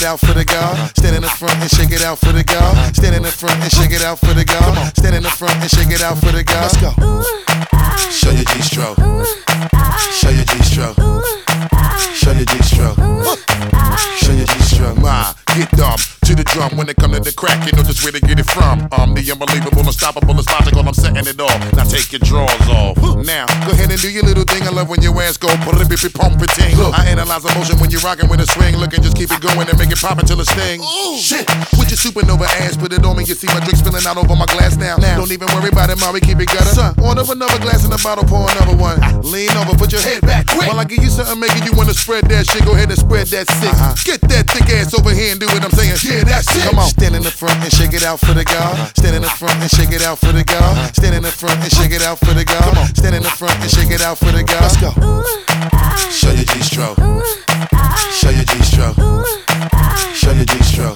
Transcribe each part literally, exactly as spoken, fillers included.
it out for the girl. Stand in the front and shake it out for the girl. Stand in the front and shake it out for the girl. Stand in the front and shake it out for the girl. Let's go. Show your G-stroke. Show your G-stroke. Show your G-stroke. Show your G-stroke. Ma, get dumb to the drum when it come to the crack. You know just where to get it from. I'm the unbelievable, unstoppable, it's logical. I'm setting it off. Now take your drawers off. Now go ahead and do your little thing. I love when your ass go pump it ting. I analyze emotion when you're rocking with a swing. Look and just keep it going and make it pop until it sting. Ooh. Shit, with your supernova ass, put it on me. You see my drink spilling out over my glass now. now. Don't even worry about it, ma. We keep it gutter. Son, order another glass in the bottle, pour another one. Lean over, put your head back quick. While I give you something making you wanna spread that shit, go ahead and spread that sick. Uh-huh. Get that thick ass over here and do what I'm saying. Yeah, that's it. Come on, stand in the front and shake it out for the girl. Stand in the front and shake it out for the girl. Stand in the front and shake it out for the girl. Stand in the front and shake it out for the girl. Let's go. Show your G-stroke. Show your G-stroke. Show your G-stroke.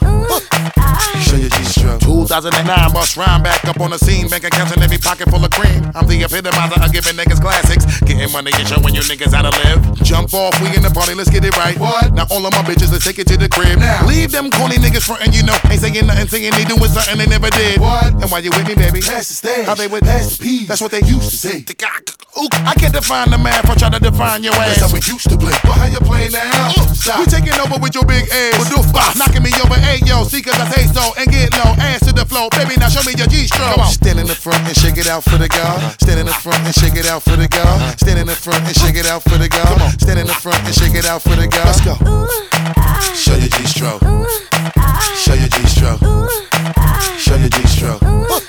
Show your G-stroke. two thousand nine, bust rhyme back up on the scene. Bank accounts in every pocket full of cream. I'm the epitomizer of giving niggas classics. Getting money and showing you niggas how to live. Jump off, we in the party, let's get it right. What? Now all of my bitches, let's take it to the crib. Now. Leave them corny niggas frontin', you know. Ain't saying nothing, saying they doing something they never did. What? And while you with me, baby, pass the stage. How they would pass the P. That's what they used to say. Ooh, I can't define the math, I try to define your ass. That's how we used to play. But how you play now? Uh, we taking over with your big ass. Knocking me over, hey yo, see cause I say so. And get low, ass to the floor. Baby, now show me your G-stroke. Come on. Stand in the front and shake it out for the girl. Stand in the front and shake it out for the girl. Stand in the front and shake it out for the girl. Stand in the front and shake it out for the girl. Let's go. Show your G-stroke. Show your G-stroke. Show your G-stroke.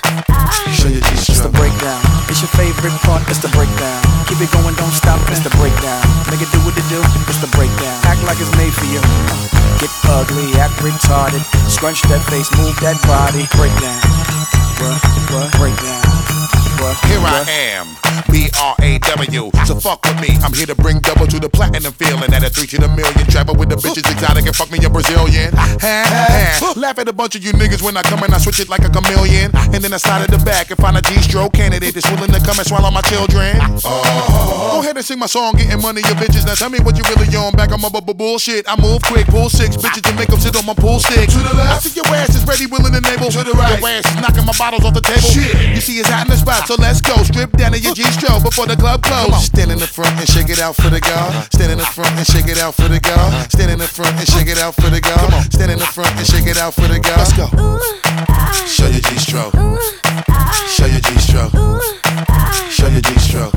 Show your G-stroke. It's the breakdown. It's your favorite part. It's the breakdown. Keep it going, don't stop. It's the breakdown. Make it do what it do. It's the breakdown. Act like it's made for you. Get ugly, act retarded. Scrunch that face, move that body. Breakdown. What? What? Breakdown. What? Here I am, B R A W. So fuck with me, I'm here to bring double to the platinum feeling. At a three to the million, travel with the bitches exotic and fuck me a Brazilian. Ha, ha. Laugh at a bunch of you niggas when I come and I switch it like a chameleon. And then I slide at the back and find a G-stroke candidate that's willing to come and swallow my children. Oh. Go ahead and sing my song, getting money, your bitches. Now tell me what you really on. Back on my bu- bu- bullshit. I move quick, pull six bitches and make them sit on my pool stick. To the left, I see your ass is ready, willing, and able. To the right, your ass is knocking my bottles off the table. Shit. You see it's hot in the spot, so let's go. Strip down to your G-stroke before the club close. Stand in the front and shake it out for the girl. Stand in the front and shake it out for the girl. Stand in the front and shake it out for the girl. Stand in the front and shake it out for the girl. Let's go. Show your G-stroke. Show your G-stroke. Show your G-stroke.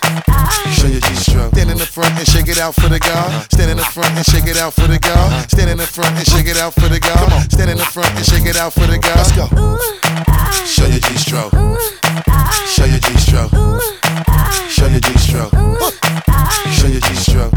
Show your G-stroke. Stand in the front and shake it out for the girl. Stand in the front and shake it out for the girl. Stand in the front and shake it out for the girl. Stand in the front and shake it out for the girl. Let's go. Show your G-stroke. Show your G-stroke. Show your G-stroke. Show your G-stroke.